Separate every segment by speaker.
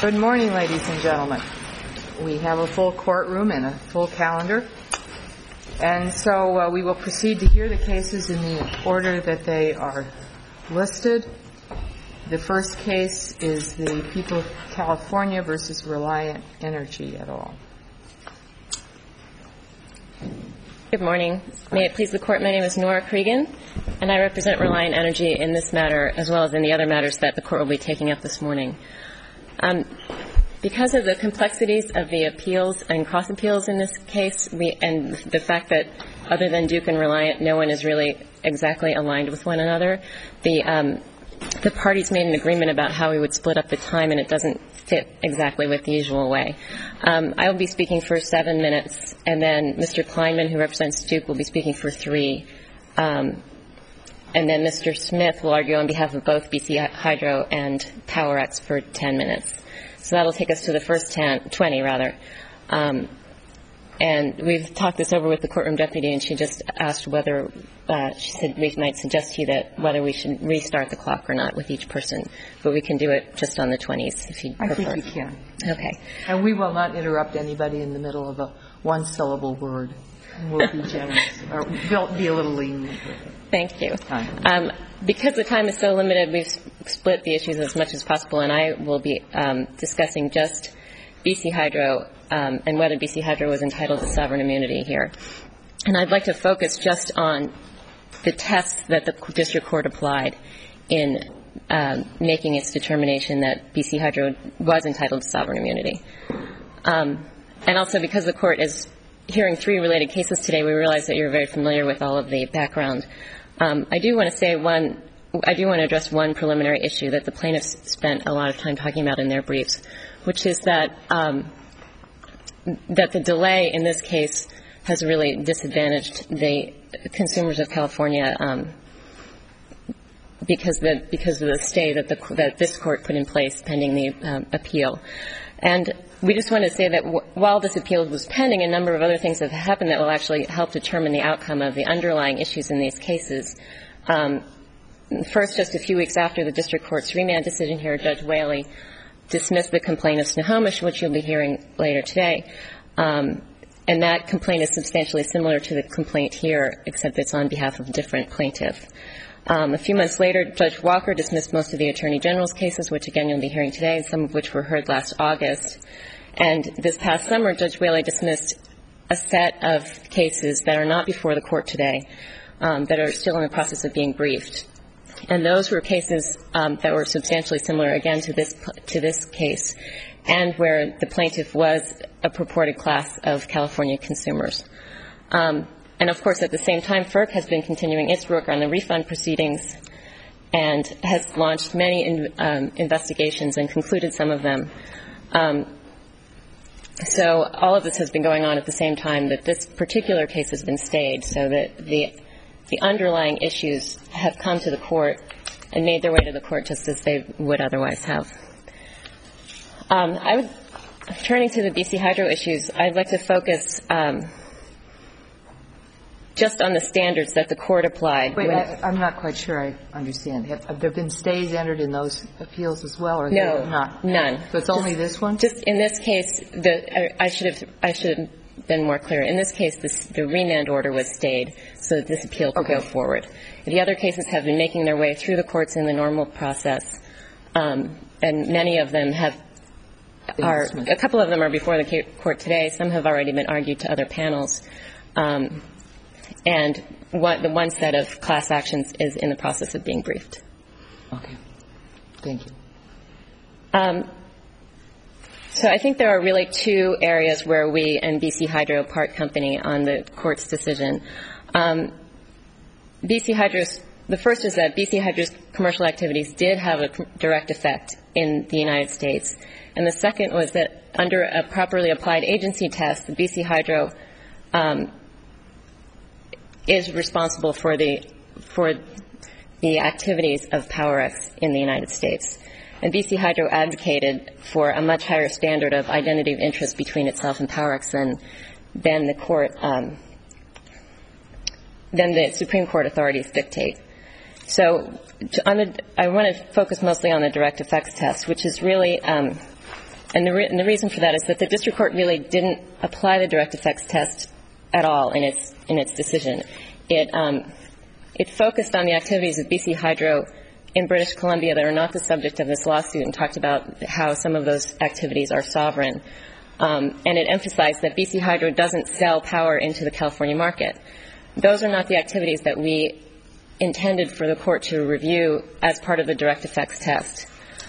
Speaker 1: Good morning, ladies and gentlemen. We have a full courtroom and a full calendar, and so we will proceed to hear the cases in the order that they are listed. The first case is the People of California versus Reliant Energy et al.
Speaker 2: Good morning. May it please the Court, my name is Nora Cregan, and I represent Reliant Energy in this matter as well as in the other matters that the Court will be taking up this morning. Because of the complexities of the appeals and cross-appeals in this case, and the fact that other than Duke and Reliant, no one is really exactly aligned with one another, the parties made an agreement about how we would split up the time, and it doesn't fit exactly with the usual way. I will be speaking for 7 minutes, and then Mr. Kleinman, who represents Duke, will be speaking for 3. And then Mr. Smith will argue on behalf of both BC Hydro and PowerX for 10 minutes. So that will take us to the first 20. And we've talked this over with the courtroom deputy, and she just asked whether, she said we might suggest to you that whether we should restart the clock or not with each person. But we can do it just on the 20s if you prefer.
Speaker 1: I think we can.
Speaker 2: Okay.
Speaker 1: And we will not interrupt anybody in the middle of a one-syllable word. And we'll be generous, or we'll be a little lenient.
Speaker 2: Thank you. Because the time is so limited, we've split the issues as much as possible, and I will be discussing just BC Hydro and whether BC Hydro was entitled to sovereign immunity here. And I'd like to focus just on the test that the district court applied in making its determination that BC Hydro was entitled to sovereign immunity. And also because the court is hearing 3 related cases today, we realize that you're very familiar with all of the background. I do want to address one preliminary issue that the plaintiffs spent a lot of time talking about in their briefs, which is that the delay in this case has really disadvantaged the consumers of California because of the stay that this court put in place pending the appeal. And we just want to say that while this appeal was pending, a number of other things have happened that will actually help determine the outcome of the underlying issues in these cases. First, just a few weeks after the district court's remand decision here, Judge Whaley dismissed the complaint of Snohomish, which you'll be hearing later today. And that complaint is substantially similar to the complaint here, except it's on behalf of a different plaintiff. A few months later, Judge Walker dismissed most of the Attorney General's cases, which again you'll be hearing today, and some of which were heard last August. And this past summer, Judge Whaley dismissed a set of cases that are not before the court today, that are still in the process of being briefed. And those were cases that were substantially similar, again, to this case, and where the plaintiff was a purported class of California consumers. And, of course, at the same time, FERC has been continuing its work on the refund proceedings and has launched many investigations and concluded some of them. So all of this has been going on at the same time that this particular case has been stayed, so that the underlying issues have come to the court and made their way to the court just as they would otherwise have. Turning to the BC Hydro issues, I'd like to focus just on the standards that the court applied.
Speaker 1: Wait, I'm not quite sure I understand. Have there been stays entered in those appeals as well, or
Speaker 2: no,
Speaker 1: not?
Speaker 2: None.
Speaker 1: So it's only this one?
Speaker 2: Just in this case, I should have been more clear. In this case, the remand order was stayed so that this appeal could go forward. The other cases have been making their way through the courts in the normal process, and many of them a couple of them are before the court today. Some have already been argued to other panels. And the one set of class actions is in the process of being briefed.
Speaker 1: Okay. Thank you.
Speaker 2: So I think there are really 2 areas where we and BC Hydro part company on the court's decision. The first is that BC Hydro's commercial activities did have a direct effect in the United States. And the second was that under a properly applied agency test, the BC Hydro is responsible for the activities of PowerX in the United States. And BC Hydro advocated for a much higher standard of identity of interest between itself and PowerX than the Supreme Court authorities dictate. So I want to focus mostly on the direct effects test, which is really And the reason for that is that the district court really didn't apply the direct effects test at all in its decision. It focused on the activities of BC Hydro in British Columbia that are not the subject of this lawsuit and talked about how some of those activities are sovereign. And it emphasized that BC Hydro doesn't sell power into the California market. Those are not the activities that we intended for the court to review as part of the direct effects test.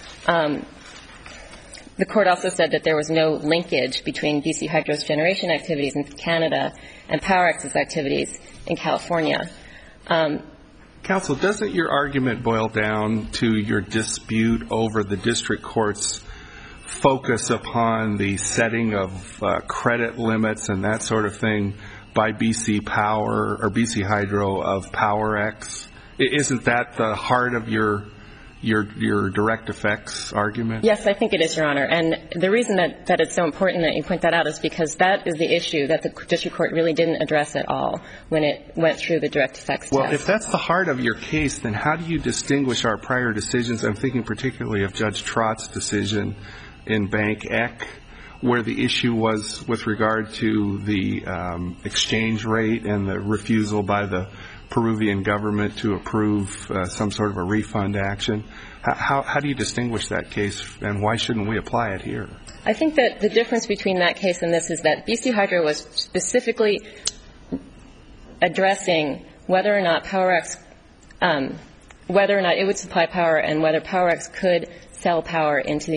Speaker 2: The court also said that there was no linkage between BC Hydro's generation activities in Canada and PowerX's activities in California.
Speaker 3: Counsel, doesn't your argument boil down to your dispute over the district court's focus upon the setting of credit limits and that sort of thing by BC Power or BC Hydro of PowerX? Isn't that the heart of your direct effects argument?
Speaker 2: Yes, I think it is, Your Honor. And the reason that it's so important that you point that out is because that is the issue that the district court really didn't address at all when it went through the direct effects test.
Speaker 3: Well, if that's the heart of your case, then how do you distinguish our prior decisions? I'm thinking particularly of Judge Trott's decision in Bank Eck, where the issue was with regard to the exchange rate and the refusal by the Peruvian government to approve some sort of a refund action. How do you distinguish that case, and why shouldn't we apply it here?
Speaker 2: I think that the difference between that case and this is that BC Hydro was specifically addressing whether or not PowerX, whether or not it would supply power and whether PowerX could sell power into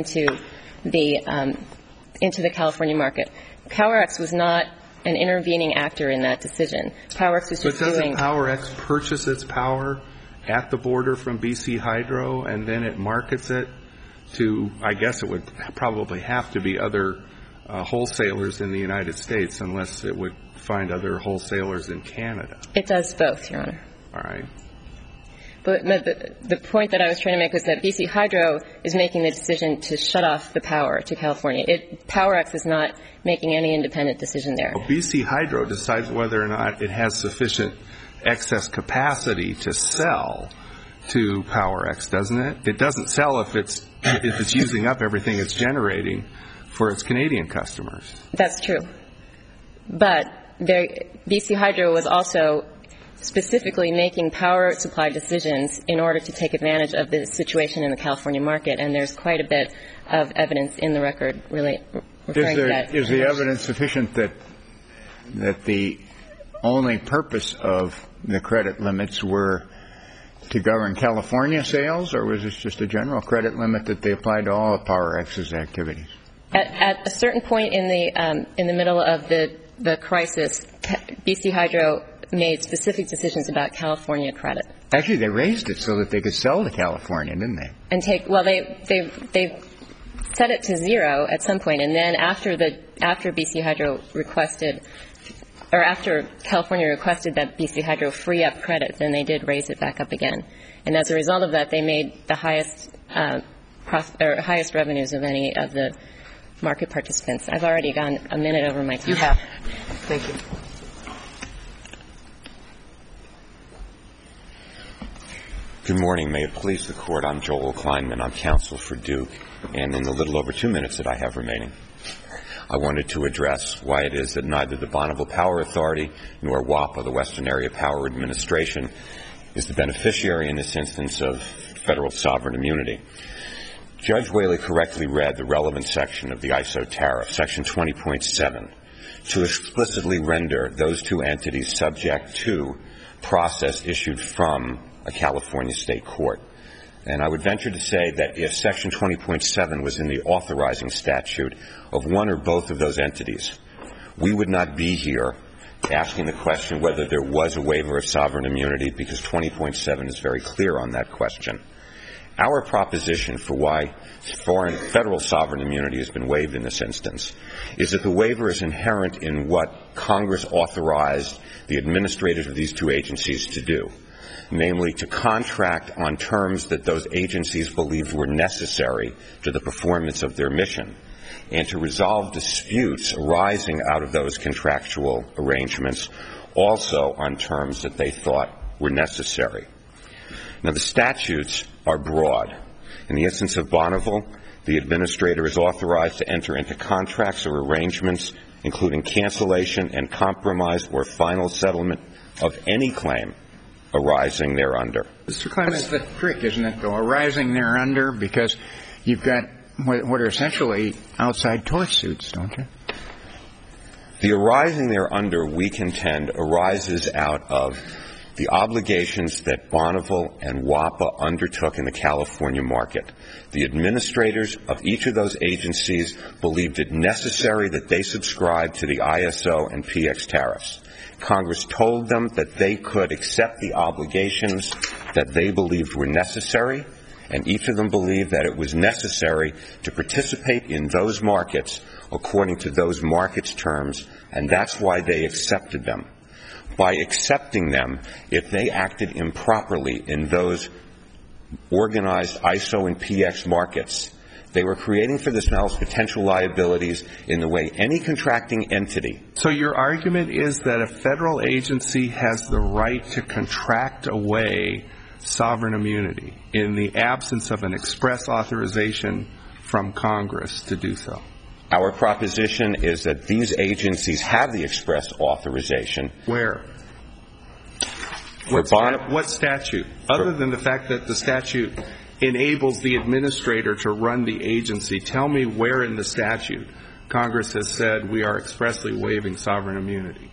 Speaker 2: the California market. PowerX was not an intervening actor in that decision. PowerX was just doing...
Speaker 3: But doesn't PowerX purchase its power at the border from BC Hydro and then it markets it to, I guess it would probably have to be other wholesalers in the United States unless it would find other wholesalers in Canada?
Speaker 2: It does both, Your Honor.
Speaker 3: All right.
Speaker 2: But the point that I was trying to make was that BC Hydro is making the decision to shut off the power to California. PowerX is not making any independent decision there.
Speaker 3: Well, BC Hydro decides whether or not it has sufficient excess capacity to sell to PowerX, doesn't it? It doesn't sell if it's using up everything it's generating for its Canadian customers.
Speaker 2: That's true. But BC Hydro was also specifically making power supply decisions in order to take advantage of the situation in the California market, and there's quite a bit of evidence in the record referring to that.
Speaker 4: Is the evidence sufficient that the only purpose of the credit limits were to govern California sales, or was this just a general credit limit that they applied to all of PowerX's activities?
Speaker 2: At a certain point in the middle of the crisis, BC Hydro made specific decisions about California credit.
Speaker 4: Actually, they raised it so that they could sell to California, didn't they?
Speaker 2: And they set it to zero at some point, and then after BC Hydro requested, or after California requested that BC Hydro free up credit, then they did raise it back up again. And as a result of that, they made the highest revenues of any of the market participants. I've already gone a minute over my time.
Speaker 1: You have. Thank you.
Speaker 5: Good morning. May it please the Court. I'm Joel Kleinman. I'm counsel for Duke. And in the little over 2 minutes that I have remaining, I wanted to address why it is that neither the Bonneville Power Authority nor WAPA, the Western Area Power Administration, is the beneficiary in this instance of federal sovereign immunity. Judge Whaley correctly read the relevant section of the ISO tariff, section 20.7, to explicitly render those two entities subject to process issued from a California state court. And I would venture to say that if section 20.7 was in the authorizing statute of one or both of those entities, we would not be here asking the question whether there was a waiver of sovereign immunity, because 20.7 is very clear on that question. Our proposition for why federal sovereign immunity has been waived in this instance is that the waiver is inherent in what Congress authorized the administrators of these two agencies to do, namely to contract on terms that those agencies believed were necessary to the performance of their mission, and to resolve disputes arising out of those contractual arrangements also on terms that they thought were necessary. Now, the statutes are broad. In the instance of Bonneville, The administrator is authorized to enter into contracts or arrangements, including cancellation and compromise or final settlement of any claim arising thereunder.
Speaker 3: Mr. Kleinman.
Speaker 4: That's the trick, isn't it, though, arising thereunder, because you've got what are essentially outside tort suits, don't you?
Speaker 5: The arising thereunder, we contend, arises out of the obligations that Bonneville and WAPA undertook in the California market. The administrators of each of those agencies believed it necessary that they subscribe to the ISO and PX tariffs. Congress told them that they could accept the obligations that they believed were necessary, and each of them believed that it was necessary to participate in those markets according to those markets' terms, and that's why they accepted them. By accepting them, if they acted improperly in those organized ISO and PX markets, they were creating for themselves potential liabilities in the way any contracting entity.
Speaker 3: So your argument is that a federal agency has the right to contract away sovereign immunity in the absence of an express authorization from Congress to do so?
Speaker 5: Our proposition is that these agencies have the express authorization.
Speaker 3: Where? What statute? Other than the fact that the statute enables the administrator to run the agency, tell me where in the statute Congress has said we are expressly waiving sovereign immunity.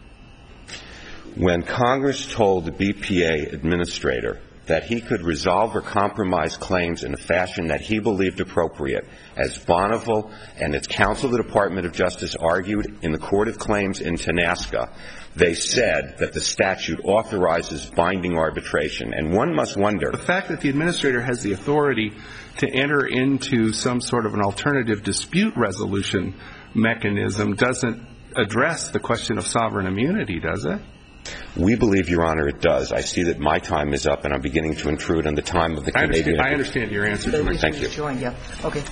Speaker 5: When Congress told the BPA administrator that he could resolve or compromise claims in a fashion that he believed appropriate, as Bonneville and its counsel, the Department of Justice, argued in the Court of Claims in Tanasca, they said that the statute authorizes binding arbitration. And one must wonder.
Speaker 3: The fact that the administrator has the authority to enter into some sort of an alternative dispute resolution mechanism doesn't address the question of sovereign immunity, does it?
Speaker 5: We believe, Your Honor, it does. I see that my time is up, and I'm beginning to intrude on the time of the Canadian.
Speaker 3: I understand your answer to my
Speaker 5: Thank you.
Speaker 1: Okay.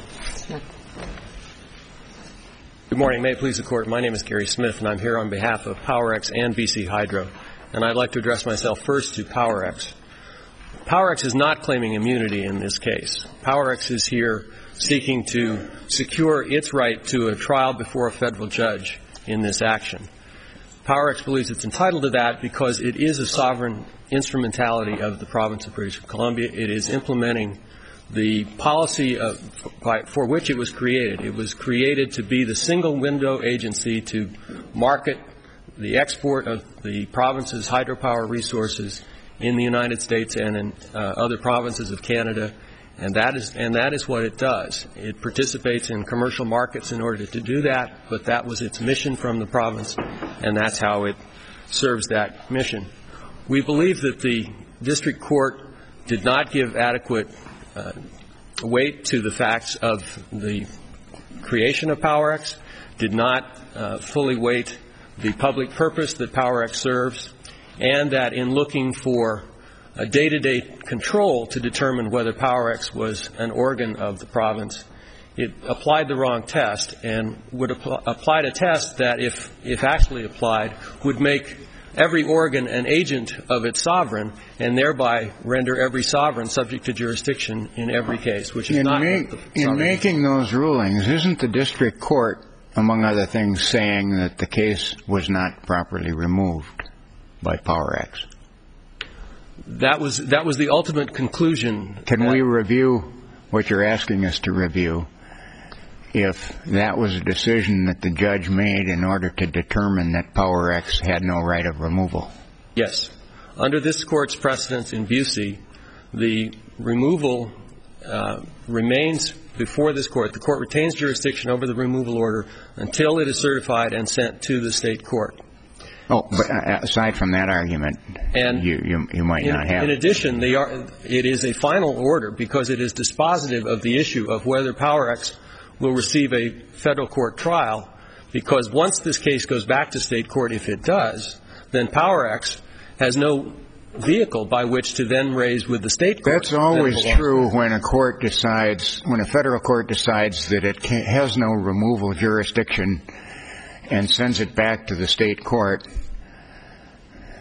Speaker 6: Good morning. May it please the Court. My name is Gary Smith, and I'm here on behalf of PowerX and BC Hydro. And I'd like to address myself first to PowerX. PowerX is not claiming immunity in this case. PowerX is here seeking to secure its right to a trial before a federal judge in this action. PowerX believes it's entitled to that because it is a sovereign instrumentality of the province of British Columbia. It is implementing the policy for which it was created. It was created to be the single window agency to market the export of the province's hydropower resources in the United States and in other provinces of Canada, and that is what it does. It participates in commercial markets in order to do that, but that was its mission from the province, and that's how it serves that mission. We believe that the district court did not give adequate weight to the facts of the creation of PowerX, did not fully weight the public purpose that PowerX serves, and that in looking for a day-to-day control to determine whether PowerX was an organ of the province, it applied the wrong test and would apply a test that, if actually applied, would make every organ an agent of its sovereign and thereby render every sovereign subject to jurisdiction in every case, which is not what the
Speaker 4: in making those rulings, isn't the district court, among other things, saying that the case was not properly removed by PowerX?
Speaker 6: That was the ultimate conclusion.
Speaker 4: Can we review what you're asking us to review if that was a decision that the judge made in order to determine that PowerX had no right of removal?
Speaker 6: Yes. Under this Court's precedence in Busey, the removal remains before this Court. The Court retains jurisdiction over the removal order until it is certified and sent to the state court.
Speaker 4: Oh, but aside from that argument, you might not have.
Speaker 6: In addition, it is a final order because it is dispositive of the issue of whether PowerX will receive a federal court trial, because once this case goes back to state court, if it does, then PowerX has no vehicle by which to then raise with the state court.
Speaker 4: That's always true when a court decides, when a federal court decides that it has no removal jurisdiction and sends it back to the state court.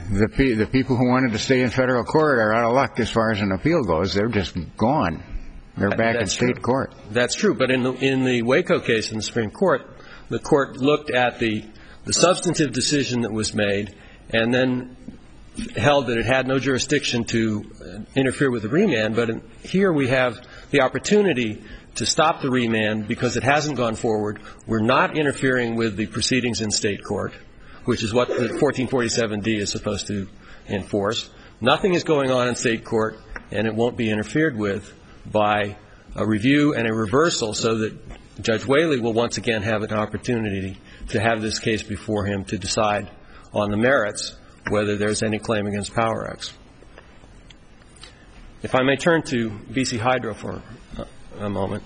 Speaker 4: The people who wanted to stay in federal court are out of luck as far as an appeal goes. They're just gone. They're back in state court.
Speaker 6: That's true. But in the Waco case in the Supreme Court, the court looked at the substantive decision that was made and then held that it had no jurisdiction to interfere with the remand. But here we have the opportunity to stop the remand because it hasn't gone forward. We're not interfering with the proceedings in state court, which is what the 1447D is supposed to enforce. Nothing is going on in state court, and it won't be interfered with by a review and a reversal, so that Judge Whaley will once again have an opportunity to have this case before him to decide on the merits whether there's any claim against PowerX. If I may turn to BC Hydro for a moment.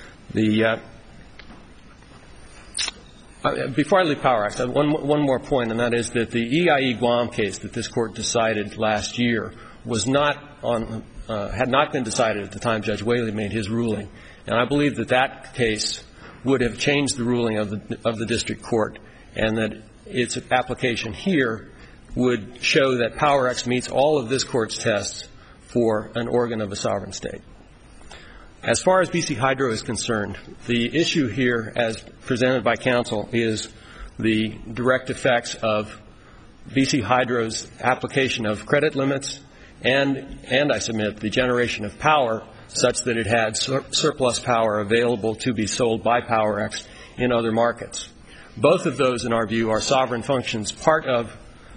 Speaker 6: Before I leave PowerX, I have one more point, and that is that the EIE Guam case that this Court decided last year was had not been decided at the time Judge Whaley made his ruling. And I believe that case would have changed the ruling of the district court, and that its application here would show that PowerX meets all of this Court's tests for an organ of a sovereign state. As far as BC Hydro is concerned, the issue here, as presented by counsel, is the direct effects of BC Hydro's application of credit limits and I submit, the generation of power such that it had surplus power available to be sold by PowerX in other markets. Both of those, in our view, are sovereign functions. Part of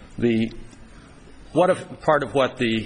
Speaker 6: what the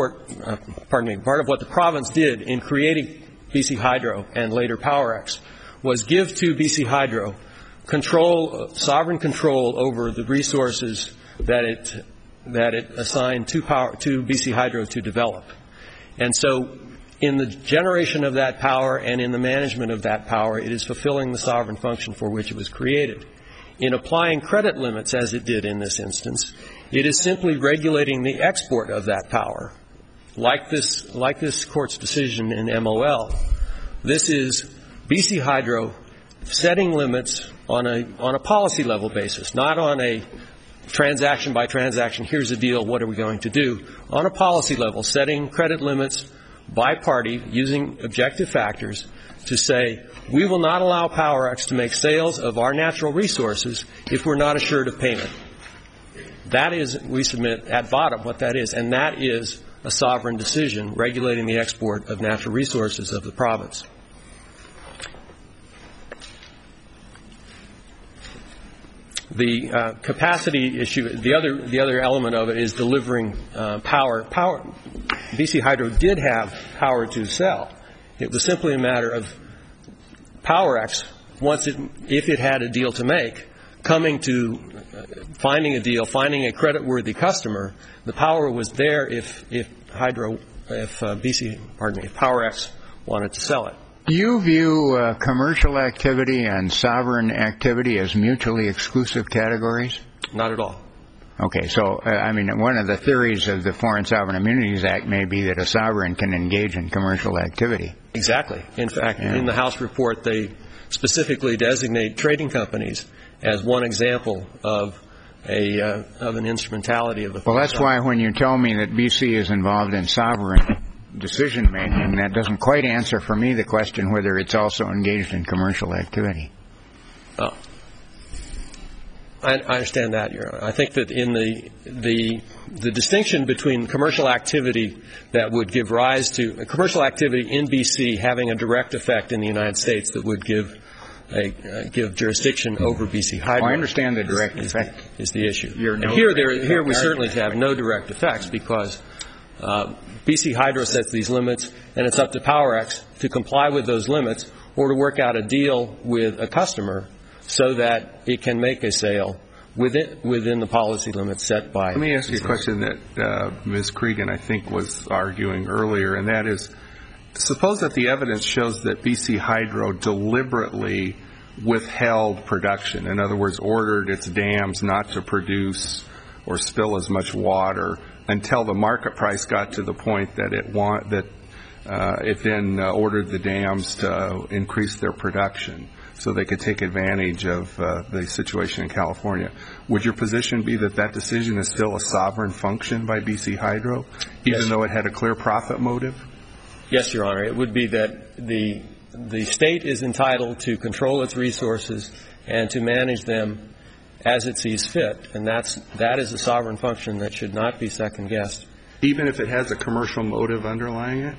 Speaker 6: province did in creating BC Hydro and later PowerX was give to BC Hydro sovereign control over the resources that it assigned to BC Hydro to develop. And so in the generation of that power and in the management of that power, it is fulfilling the sovereign function for which it was created. In applying credit limits, as it did in this instance, it is simply regulating the export of that power. Like this Court's decision in MOL, this is BC Hydro setting limits on a policy level basis, not on a transaction by transaction, here's a deal, what are we going to do? On a policy level, setting credit limits by party using objective factors to say, we will not allow PowerX to make sales of our natural resources if we're not assured of payment. That is, we submit at bottom what that is, and that is a sovereign decision regulating the export of natural resources of the province. The capacity issue, the other element of it is delivering power. BC Hydro did have power to sell. It was simply a matter of PowerX, if it had a deal to make, coming to finding a deal, finding a creditworthy customer. The power was there if PowerX wanted to sell it.
Speaker 4: Do you view commercial activity and sovereign activity as mutually exclusive categories?
Speaker 6: Not at all.
Speaker 4: Okay, so, one of the theories of the Foreign Sovereign Immunities Act may be that a sovereign can engage in commercial activity.
Speaker 6: Exactly. In fact, in the House report, they specifically designate trading companies as one example of an instrumentality of the Foreign.
Speaker 4: Well, that's why when you tell me that BC is involved in sovereign decision-making, that doesn't quite answer for me the question whether it's also engaged in commercial activity.
Speaker 6: Oh. I understand that, Your Honor. I think that in the distinction between commercial activity that would give rise to commercial activity in BC having a direct effect in the United States that would give jurisdiction over BC Hydro.
Speaker 4: I understand the direct effect
Speaker 6: is the issue. And here we certainly have no direct effects because BC Hydro sets these limits, and it's up to PowerX to comply with those limits or to work out a deal with a customer so that it can make a sale within the policy limits set by.
Speaker 3: Let me ask you a question that Ms. Cregan, I think, was arguing earlier, and that is, suppose that the evidence shows that BC Hydro deliberately withheld production, in other words, ordered its dams not to produce or spill as much water until the market price got to the point that it then ordered the dams to increase their production so they could take advantage of the situation in California. Would your position be that that decision is still a sovereign function by BC Hydro, even though it had a clear profit motive?
Speaker 6: Yes, Your Honor. It would be that the state is entitled to control its resources and to manage them as it sees fit, and that is a sovereign function that should not be second-guessed.
Speaker 3: Even if it has a commercial motive underlying it?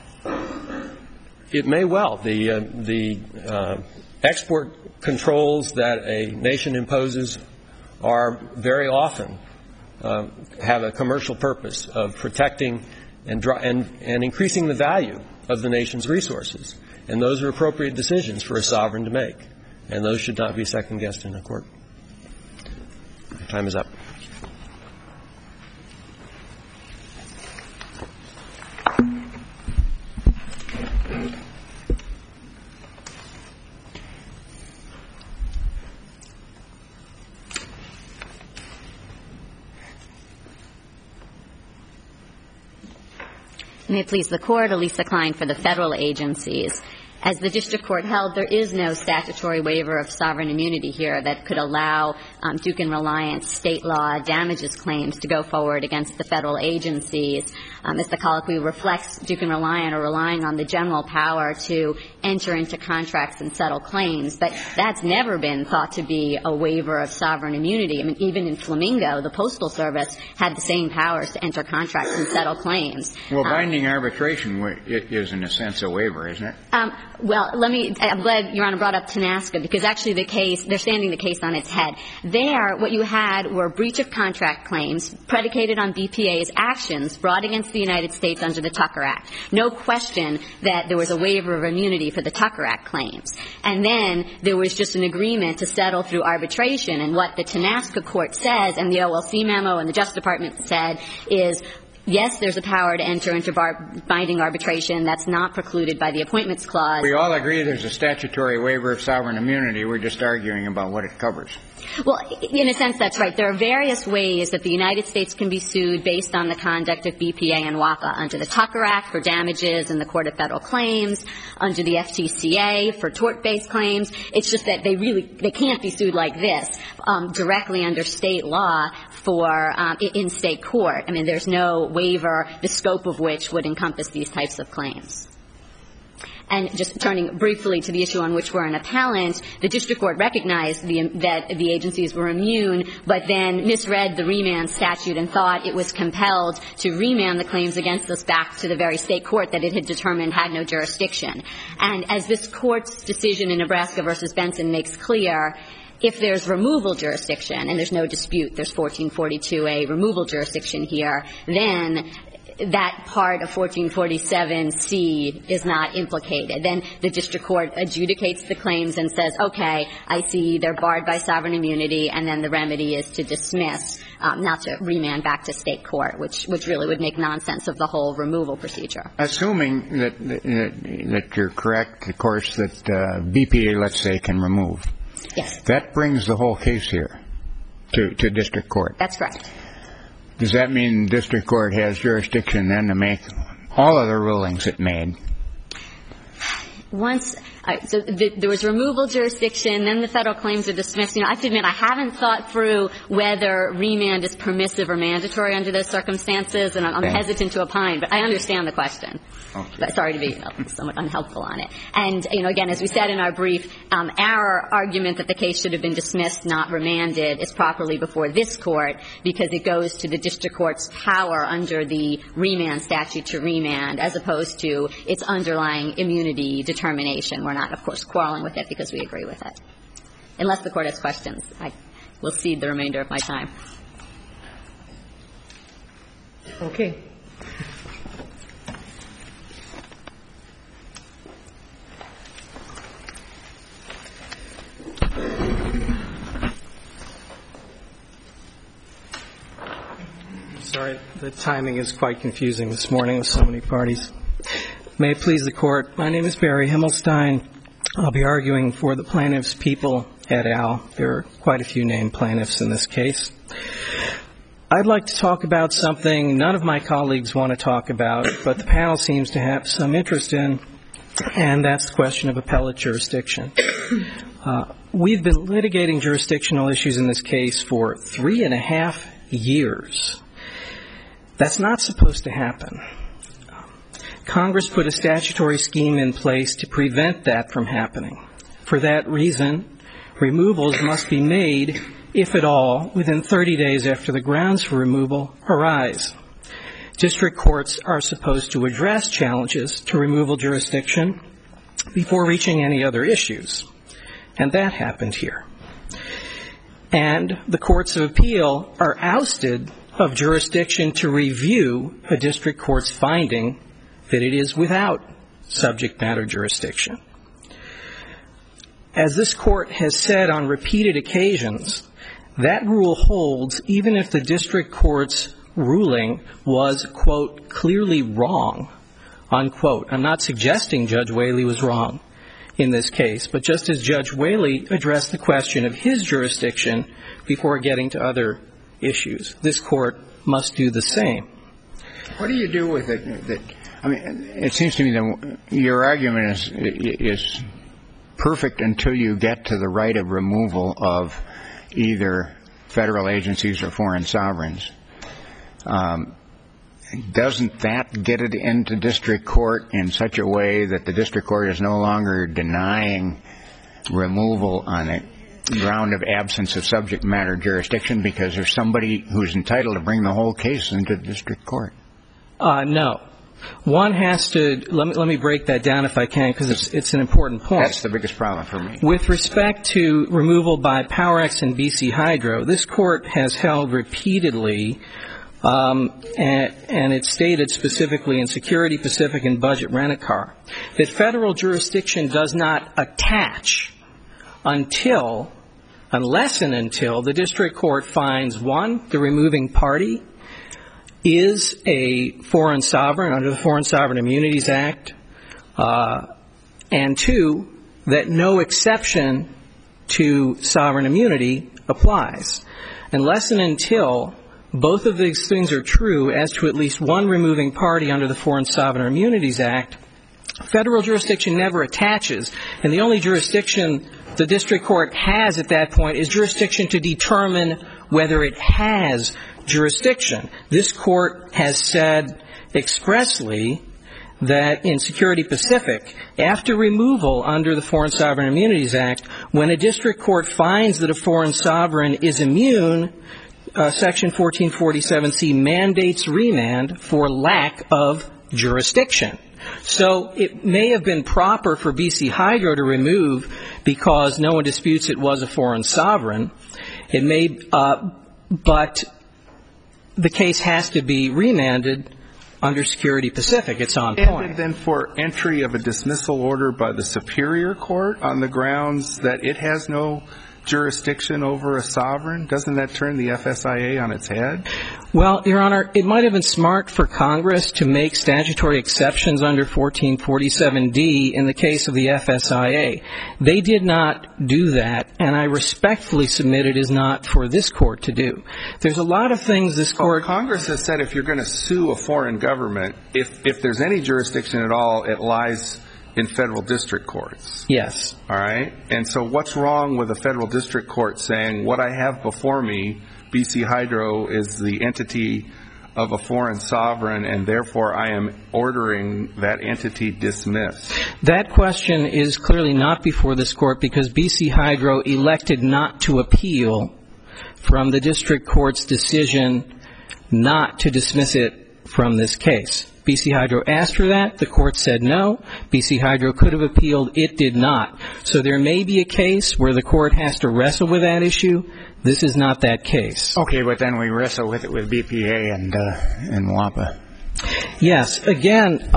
Speaker 6: It may well. The export controls that a nation imposes are very often have a commercial purpose of protecting and increasing the value of the nation's resources. And those are appropriate decisions for a sovereign to make. And those should not be second-guessed in a court. Time is up.
Speaker 7: May it please the Court, Elisa Klein for the federal agencies. As the district court held, there is no statutory waiver of sovereign immunity here that could allow Duke and Reliance state law damages claims to go forward against the federal agencies. As the colloquy reflects, Duke and Reliance are relying on the general power to enter into contracts and settle claims, but that's never been thought to be a waiver of sovereign immunity. I mean, even in Flamingo, the Postal Service had the same powers to enter contracts and settle claims.
Speaker 4: Well, binding arbitration is, in a sense, a waiver, isn't it?
Speaker 7: Well, I'm glad Your Honor brought up Tenasca, because actually they're standing the case on its head. There, what you had were breach of contract claims predicated on BPA's actions brought against the United States under the Tucker Act. No question that there was a waiver of immunity for the Tucker Act claims. And then there was just an agreement to settle through arbitration. And what the Tenasca court says, and the OLC memo and the Justice Department said, is yes, there's a power to enter into binding arbitration. That's not precluded by the Appointments Clause.
Speaker 4: We all agree there's a statutory waiver of sovereign immunity. We're just arguing about what it covers.
Speaker 7: Well, in a sense, that's right. There are various ways that the United States can be sued based on the conduct of BPA and WAPA under the Tucker Act for damages in the Court of Federal Claims, under the FTCA for tort-based claims. It's just that they can't be sued like this directly under state law for in state court. I mean, there's no waiver, the scope of which would encompass these types of claims. And just turning briefly to the issue on which we're an appellant, the district court recognized that the agencies were immune, but then misread the remand statute and thought it was compelled to remand the claims against us back to the very state court that it had determined had no jurisdiction. And as this court's decision in Nebraska versus Benson makes clear, if there's removal jurisdiction, and there's no dispute, there's 1442A removal jurisdiction here, then that part of 1447C is not implicated. Then the district court adjudicates the claims and says, okay, I see they're barred by sovereign immunity, and then the remedy is to dismiss, not to remand back to state court, which really would make nonsense of the whole removal procedure.
Speaker 4: Assuming that you're correct, of course, that BPA, let's say, can remove.
Speaker 7: Yes.
Speaker 4: That brings the whole case here to district court.
Speaker 7: That's correct.
Speaker 4: Does that mean district court has jurisdiction then to make all of the rulings it made?
Speaker 7: So there was removal jurisdiction, then the federal claims are dismissed. You know, I have to admit, I haven't thought through whether remand is permissive or mandatory under those circumstances, and I'm hesitant to opine, but I understand the question. Okay. But sorry to be somewhat unhelpful on it. And, you know, again, as we said in our brief, our argument that the case should have been dismissed, not remanded, is properly before this court because it goes to the district court's power under the remand statute to remand, as opposed to its underlying immunity determination. We're not, of course, quarreling with it because we agree with it. Unless the court has questions, I will cede the remainder of my time.
Speaker 1: Okay.
Speaker 8: Sorry, the timing is quite confusing this morning with so many parties. May it please the Court, my name is Barry Himmelstein. I'll be arguing for the plaintiffs' people et al. There are quite a few named plaintiffs in this case. I'd like to talk about something none of my colleagues want to talk about, but the panel seems to have some interest in, and that's the question of appellate jurisdiction. We've been litigating jurisdictional issues in this case for 3.5 years. That's not supposed to happen. Congress put a statutory scheme in place to prevent that from happening. For that reason, removals must be made, if at all, within 30 days after the grounds for removal arise. District courts are supposed to address challenges to removal jurisdiction before reaching any other issues. And that happened here. And the courts of appeal are ousted of jurisdiction to review a district court's finding that it is without subject matter jurisdiction. As this court has said on repeated occasions, that rule holds even if the district court's ruling was, quote, clearly wrong, unquote. I'm not suggesting Judge Whaley was wrong in this case, but just as Judge Whaley addressed the question of his jurisdiction before getting to other issues, this court must do the same.
Speaker 4: What do you do with it? I mean, it seems to me that your argument is perfect until you get to the right of removal of either federal agencies or foreign sovereigns. Doesn't that get it into district court in such a way that the district court is no longer denying removal on a ground of absence of subject matter jurisdiction because there's somebody who's entitled to bring the whole case into the district court?
Speaker 8: No. One has to, let me break that down if I can, because it's an important point.
Speaker 4: That's the biggest problem for me.
Speaker 8: With respect to removal by PowerX and BC Hydro, this court has held repeatedly, and it's stated specifically in Security Pacific and Budget Rent-A-Car, that federal jurisdiction does not attach unless and until the district court finds, one, the removing party is a foreign sovereign under the Foreign Sovereign Immunities Act, and two, that no exception to sovereign immunity applies. Unless and until both of these things are true as to at least one removing party under the Foreign Sovereign Immunities Act, federal jurisdiction never attaches, and the only jurisdiction the district court has at that point is jurisdiction to determine whether it has jurisdiction. This court has said expressly that in Security Pacific, after removal under the Foreign Sovereign Immunities Act, when a district court finds that a foreign sovereign is immune, Section 1447C mandates remand for lack of jurisdiction. So it may have been proper for BC Hydro to remove because no one disputes it was a foreign sovereign. It may, but the case has to be remanded under Security Pacific. It's on point.
Speaker 3: And then for entry of a dismissal order by the Superior Court on the grounds that it has no jurisdiction over a sovereign, doesn't that turn the FSIA on its head?
Speaker 8: Well, Your Honor, it might have been smart for Congress to make statutory exceptions under 1447D in the case of the FSIA. They did not do that, and I respectfully submit it is not for this court to do. There's a lot of things this court...
Speaker 3: Well, Congress has said if you're going to sue a foreign government, if there's any jurisdiction at all, it lies in federal district courts.
Speaker 8: Yes.
Speaker 3: All right? And so what's wrong with a federal district court saying, what I have before me, BC Hydro, is the entity of a foreign sovereign, and therefore I am ordering that entity dismissed?
Speaker 8: That question is clearly not before this court because BC Hydro elected not to appeal from the district court's decision not to dismiss it from this case. BC Hydro asked for that. The court said no. BC Hydro could have appealed. It did not. So there may be a case where the court has to wrestle with that issue. This is not that case.
Speaker 4: Okay, but then we wrestle with it with BPA and WAPA.
Speaker 8: Yes. Again,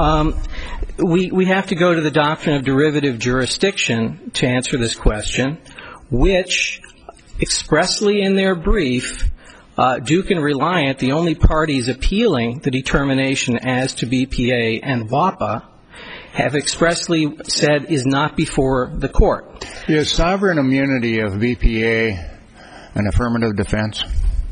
Speaker 8: we have to go to the doctrine of derivative jurisdiction to answer this question, which expressly in their brief, Duke and Reliant, the only parties appealing the determination as to BPA and WAPA, have expressly said is not before the court.
Speaker 4: Is sovereign immunity of BPA an affirmative defense?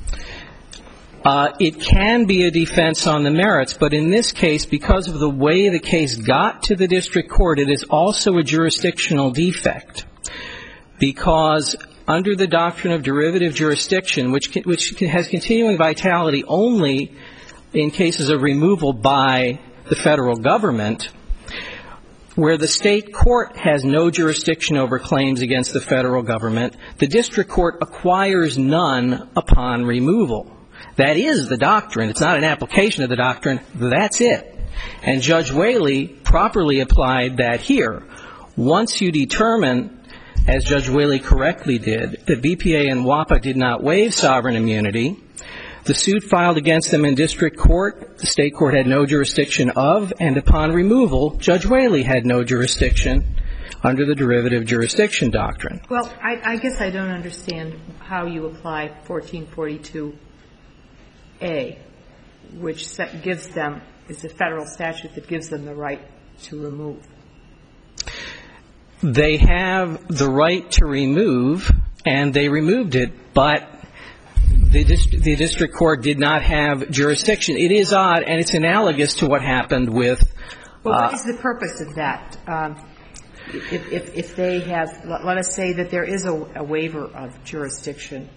Speaker 8: It can be a defense on the merits, but in this case, because of the way the case got to the district court, it is also a jurisdictional defect. Because under the doctrine of derivative jurisdiction, which has continuing vitality only in cases of removal by the federal government, where the state court has no jurisdiction over claims against the federal government, the district court acquires none upon removal. That is the doctrine. It's not an application of the doctrine. That's it. And Judge Whaley properly applied that here. Once you determine, as Judge Whaley correctly did, that BPA and WAPA did not waive sovereign immunity, the suit filed against them in district court, the state court had no jurisdiction of, and upon removal, Judge Whaley had no jurisdiction under the derivative jurisdiction doctrine.
Speaker 1: Well, I guess I don't understand how you apply 1442A, which gives them, is a federal statute that gives them the right to remove.
Speaker 8: They have the right to remove, and they removed it, but the district court did not have jurisdiction. It is odd, and it's analogous to what happened with...
Speaker 1: Well, what is the purpose of that? If they have, let us say that there is a waiver of jurisdiction,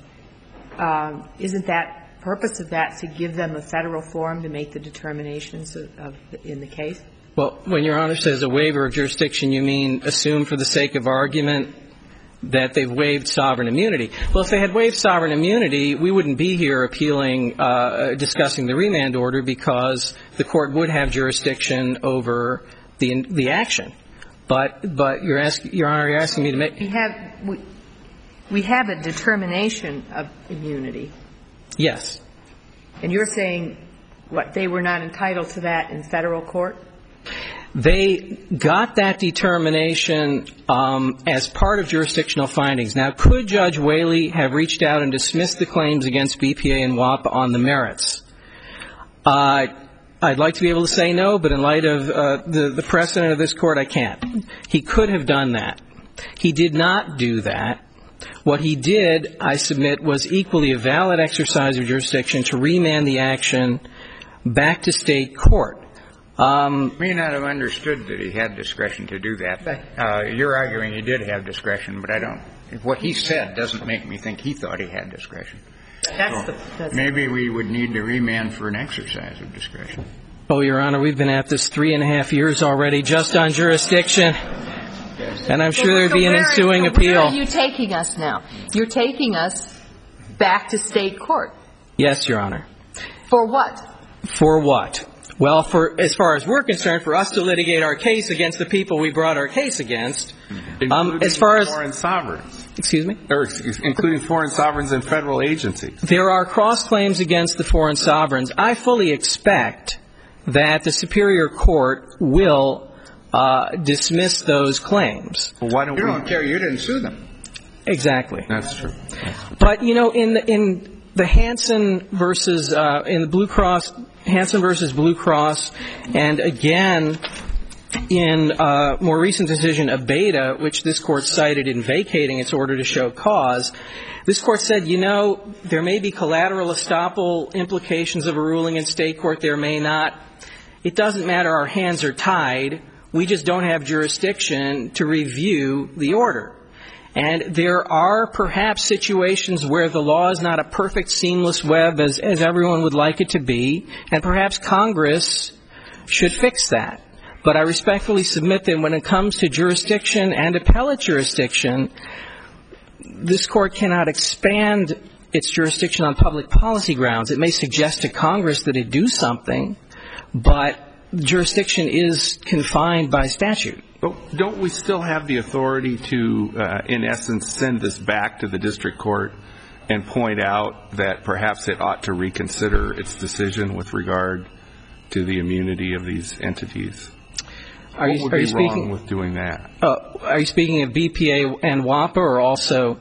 Speaker 1: isn't that purpose of that to give them a federal forum to make the determinations in the case?
Speaker 8: Well, when Your Honor says a waiver of jurisdiction, you mean assume for the sake of argument that they've waived sovereign immunity. Well, if they had waived sovereign immunity, we wouldn't be here appealing, discussing the remand order, because the court would have jurisdiction over the action. But Your Honor, you're asking me to make... We have a determination of immunity. Yes.
Speaker 1: And you're saying, what, they were not entitled to that in federal court?
Speaker 8: They got that determination as part of jurisdictional findings. Now, could Judge Whaley have reached out and dismissed the claims against BPA and WAPA on the merits? I'd like to be able to say no, but in light of the precedent of this court, I can't. He could have done that. He did not do that. What he did, I submit, was equally a valid exercise of jurisdiction to remand the action back to state court.
Speaker 4: May not have understood that he had discretion to do that. You're arguing he did have discretion, but I don't. What he said doesn't make me think he thought he had discretion. Maybe we would need to remand for an exercise of discretion.
Speaker 8: Oh, Your Honor, we've been at this 3.5 years already just on jurisdiction. And I'm sure there'd be an ensuing appeal.
Speaker 1: Where are you taking us now? You're taking us back to state court.
Speaker 8: Yes, Your Honor.
Speaker 1: For what?
Speaker 8: For what? Well, as far as we're concerned, for us to litigate our case against the people we brought our case against, as far as
Speaker 3: foreign sovereigns.
Speaker 8: Excuse me?
Speaker 3: Including foreign sovereigns and federal agencies.
Speaker 8: There are cross claims against the foreign sovereigns. I fully expect that the Superior Court will dismiss those claims.
Speaker 3: Well, why don't
Speaker 4: you don't care? You didn't sue them.
Speaker 8: Exactly.
Speaker 3: That's true.
Speaker 8: But you know, in the Hansen versus in the Blue Cross, Hansen versus Blue Cross, and again in more recent decision Abeta, which this court cited in vacating its order to show cause, this court said, you know, there may be collateral estoppel implications of a ruling in state court. There may not. It doesn't matter. Our hands are tied. We just don't have jurisdiction to review the order. And there are perhaps situations where the law is not a perfect seamless web as everyone would like it to be, and perhaps Congress should fix that. But I respectfully submit that when it comes to jurisdiction and appellate jurisdiction, this court cannot expand its jurisdiction on public policy grounds. It may suggest to Congress that it do something, but jurisdiction is confined by statute.
Speaker 3: But don't we still have the authority to, in essence, send this back to the district court and point out that perhaps it ought to reconsider its decision with regard to the immunity of these entities? What would be wrong with doing that?
Speaker 8: Are you speaking of BPA and WAPA, or also?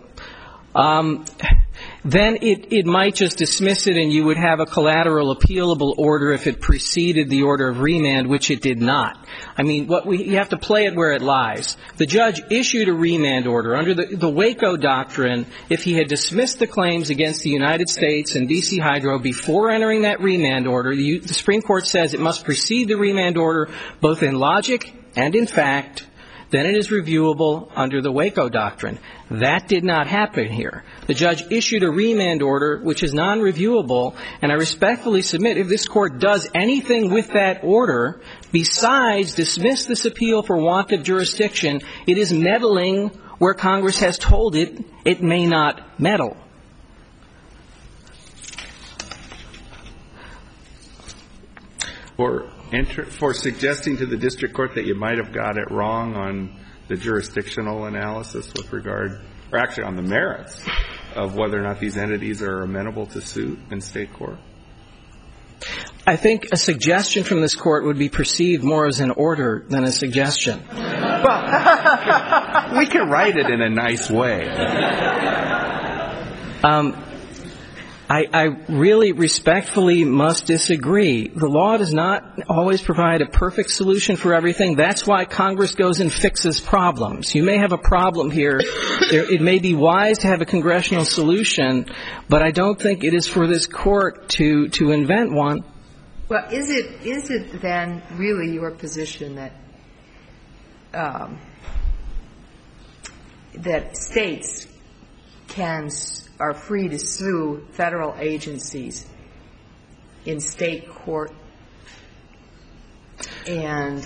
Speaker 8: Then it might just dismiss it, and you would have a collateral appealable order if it preceded the order of remand, which it did not. I mean, you have to play it where it lies. The judge issued a remand order under the Waco Doctrine. If he had dismissed the claims against the United States and BC Hydro before entering that remand order, the Supreme Court says it must precede the remand order both in logic and in fact, then it is reviewable under the Waco Doctrine. That did not happen here. The judge issued a remand order which is non-reviewable, and I respectfully submit if this Court does anything with that order besides dismiss this appeal for want of jurisdiction, it is meddling where Congress has told it it may not meddle.
Speaker 3: For suggesting to the district court that you might have got it wrong on the jurisdictional analysis with regard, or actually on the merits of whether or not these entities are amenable to suit in state court?
Speaker 8: I think a suggestion from this Court would be perceived more as an order than a suggestion.
Speaker 3: Well, we can write it in a nice way.
Speaker 8: I really respectfully must disagree. The law does not always provide a perfect solution for everything. That's why Congress goes and fixes problems. You may have a problem here. It may be wise to have a congressional solution, but I don't think it is for this Court to invent one.
Speaker 1: Well, is it then really your position that states are free to sue federal agencies in state court and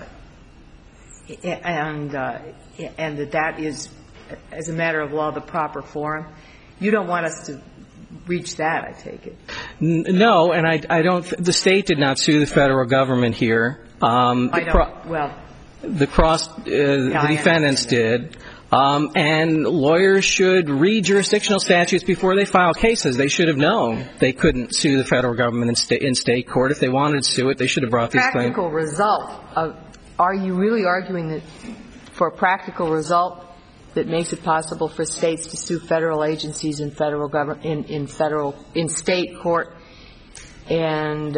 Speaker 1: that is, as a matter of law, the proper forum? You don't want us to reach that, I take it.
Speaker 8: No, and I don't. The state did not sue the federal government here. The defendants did. And lawyers should read jurisdictional statutes before they file cases. They should have known they couldn't sue the federal government in state court. If they wanted to sue it, they should have brought these claims.
Speaker 1: Practical result. Are you really arguing that for a practical result that makes it possible for states to sue federal agencies in federal government in state court and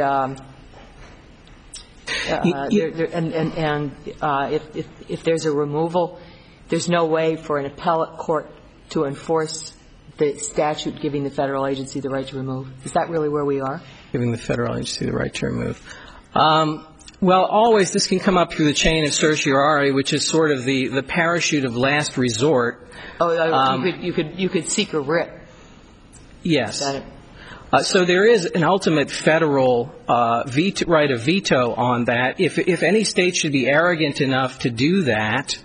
Speaker 1: if there's a removal, there's no way for an appellate court to enforce the statute giving the federal agency the right to remove? Is that really where we are?
Speaker 8: Giving the federal agency the right to remove. Well, always this can come up through the chain of certiorari, which is sort of the parachute of last resort.
Speaker 1: You could seek a writ.
Speaker 8: Yes. So there is an ultimate federal right of veto on that. If any state should be arrogant enough to do that,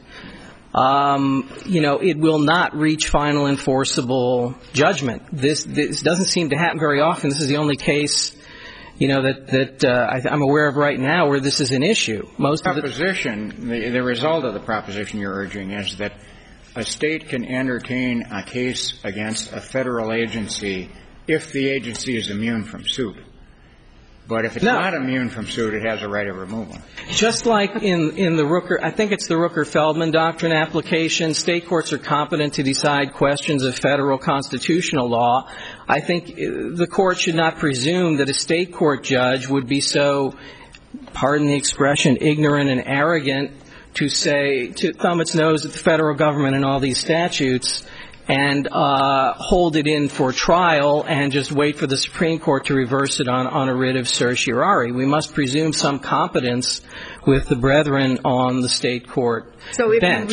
Speaker 8: it will not reach final enforceable judgment. This doesn't seem to happen very often. This is the only case, that I'm aware of right now where this is an issue.
Speaker 4: The result of the proposition you're urging is that a state can entertain a case against a federal agency if the agency is immune from suit. But if it's not immune from suit, it has a right of removal.
Speaker 8: Just like in the Rooker, I think it's the Rooker-Feldman Doctrine application, state courts are competent to decide questions of federal constitutional law. I think the court should not presume that a state court judge would be so, pardon the expression, ignorant and arrogant to thumb its nose at the federal government and all these statutes and hold it in for trial and just wait for the Supreme Court to reverse it on a writ of certiorari. We must presume some competence with the brethren on the state court bench.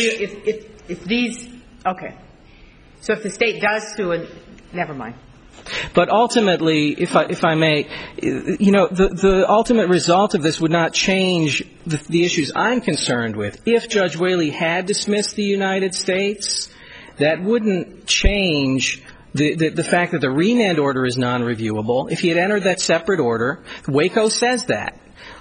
Speaker 1: So if the state does sue, never mind.
Speaker 8: But ultimately, if I may, the ultimate result of this would not change the issues I'm concerned with. If Judge Whaley had dismissed the United States, that wouldn't change the fact that the remand order is non-reviewable. If he had entered that separate order, Waco says that.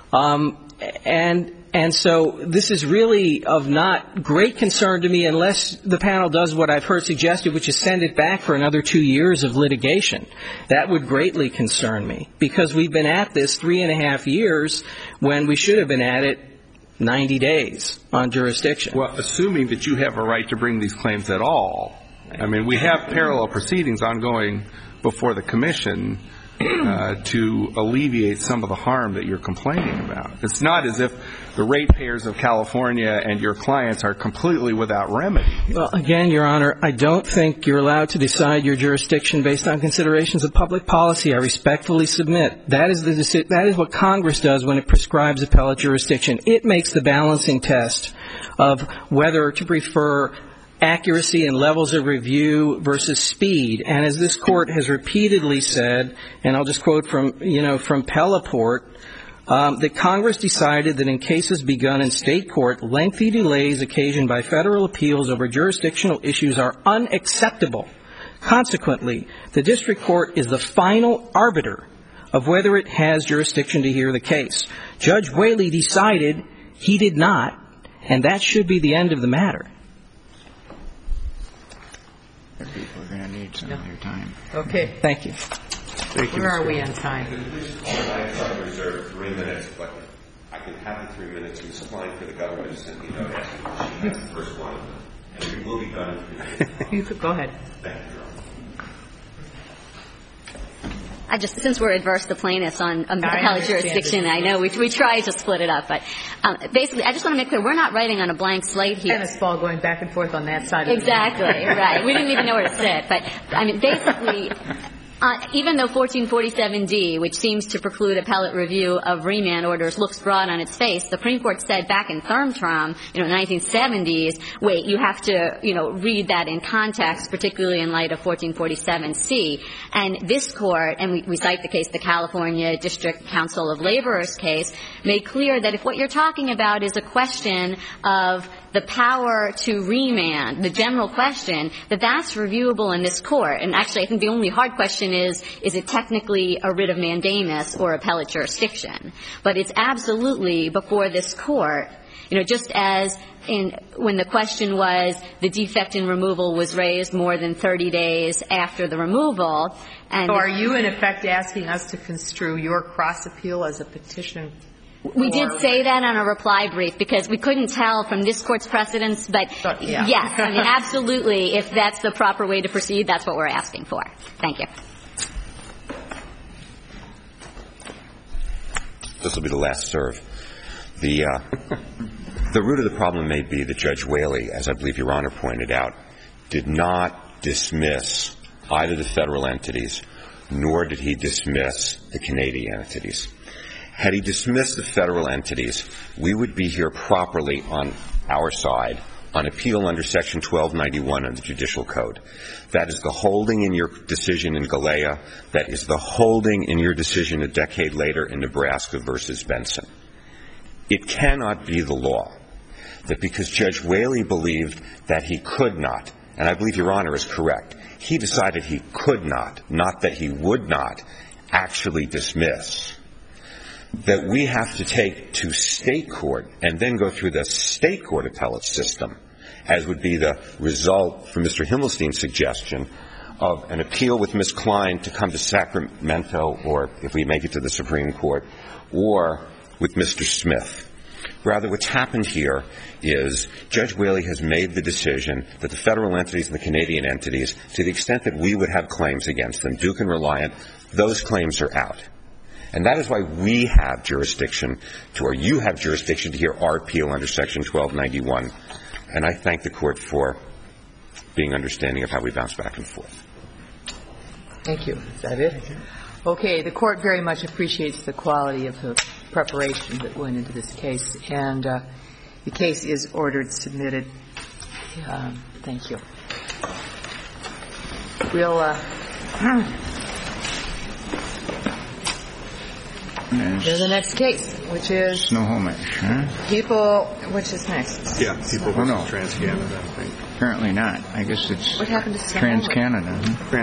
Speaker 8: And so this is really of not great concern to me unless the panel does what I've heard suggested, which is send it back for another 2 years of litigation. That would greatly concern me because we've been at this 3.5 years when we should have been at it 90 days on jurisdiction.
Speaker 3: Well, assuming that you have a right to bring these claims at all, I mean, we have parallel proceedings ongoing before the commission to alleviate some of the harm that you're complaining about. It's not as if the ratepayers of California and your clients are completely without remedy.
Speaker 8: Well, again, Your Honor, I don't think you're allowed to decide your jurisdiction based on considerations of public policy. I respectfully submit that is what Congress does when it prescribes appellate jurisdiction. It makes the balancing test of whether to prefer accuracy and levels of review versus speed. And as this Court has repeatedly said, and I'll just quote from Pelleport, that Congress decided that in cases begun in state court, lengthy delays occasioned by federal appeals over jurisdictional issues are unacceptable. Consequently, the district court is the final arbiter of whether it has jurisdiction to hear the case. Judge Whaley decided he did not, and that should be the end of the matter.
Speaker 4: People are going to need some of your time.
Speaker 1: Okay.
Speaker 8: Thank you.
Speaker 3: Thank you.
Speaker 1: Where are we on time?
Speaker 5: I try to reserve 3 minutes, but I can have the 3 minutes. Ms. Klein for the government has sent me a note asking if she has the first one. And we will be done in 3 minutes.
Speaker 1: You could go ahead.
Speaker 5: Thank you, Your Honor.
Speaker 7: Since we're adverse to plaintiffs on appellate jurisdiction, I know we try to split it up, but basically, I just want to make clear, we're not writing on a blank slate here.
Speaker 1: Tennis ball going back and forth on that side of
Speaker 7: Exactly, right. We didn't even know where to sit. But, I mean, basically, even though 1447D, which seems to preclude appellate review of remand orders, looks broad on its face, the Supreme Court said back in Thurmtrom, in the 1970s, wait, you have to, read that in context, particularly in light of 1447C. And this Court, and we cite the case, the California District Council of Laborers case, made clear that if what you're talking about is a question of the power to remand, the general question, that's reviewable in this Court. And actually, I think the only hard question is it technically a writ of mandamus or appellate jurisdiction? But it's absolutely before this Court, just as when the question was the defect in removal was raised more than 30 days after the removal. And
Speaker 1: so are you, in effect, asking us to construe your cross-appeal as a petition?
Speaker 7: We did say that on a reply brief because we couldn't tell from this Court's precedents, but
Speaker 1: yeah.
Speaker 7: Yes, I mean, absolutely, if that's the proper way to proceed, that's what we're asking for. Thank you.
Speaker 5: This will be the last serve. The root of the problem may be that Judge Whaley, as I believe Your Honor pointed out, did not dismiss either the federal entities, nor did he dismiss the Canadian entities. Had he dismissed the federal entities, we would be here properly on our side on appeal under Section 1291 of the Judicial Code. That is the holding in your decision in Galea. That is the holding in your decision a decade later in Nebraska versus Benson. It cannot be the law that because Judge Whaley believed that he could not, and I believe Your Honor is correct, he decided he could not that he would not, actually dismiss, that we have to take to state court and then go through the state court appellate system, as would be the result from Mr. Himmelstein's suggestion of an appeal with Ms. Klein to come to Sacramento, or if we make it to the Supreme Court, or with Mr. Smith. Rather, what's happened here is Judge Whaley has made the decision that the federal entities and the Canadian entities, to the extent that we would have claims against them, Duke and Reliant, those claims are out. And that is why we have jurisdiction or you have jurisdiction to hear our appeal under Section 1291. And I thank the Court for being understanding of how we bounce back and forth.
Speaker 1: Thank you. Is that it? Okay. The Court very much appreciates the quality of the preparation that went into this case. And the case is ordered submitted. Thank you. We'll here's the next case, which is
Speaker 4: Snohomish, huh?
Speaker 1: People, which is next?
Speaker 3: Yeah, People versus TransCanada, I think.
Speaker 4: Apparently not. I guess it's
Speaker 1: What happened to Snohomish?
Speaker 4: TransCanada.